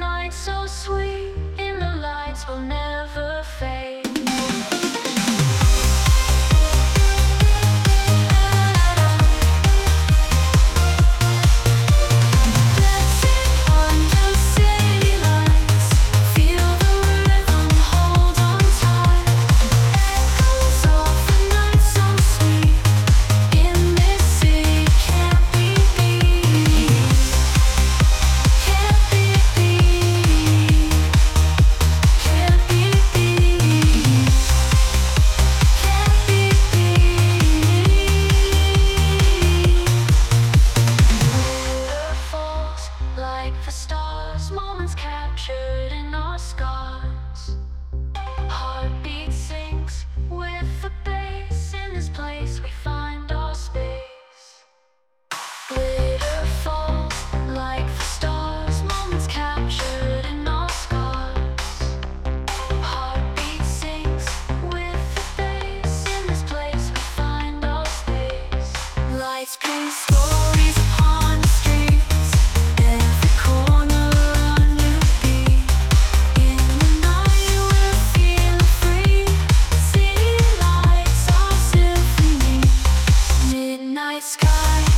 night so sweet, and the lights will never fade. Like the stars, moments captured in our scars. Heartbeat sinks with the bass. In this place we find our space. Glitter falls like the stars, moments captured in our scars. Heartbeat sinks with the bass. In this place we find our space. Lights paint stories upon the streets. Sky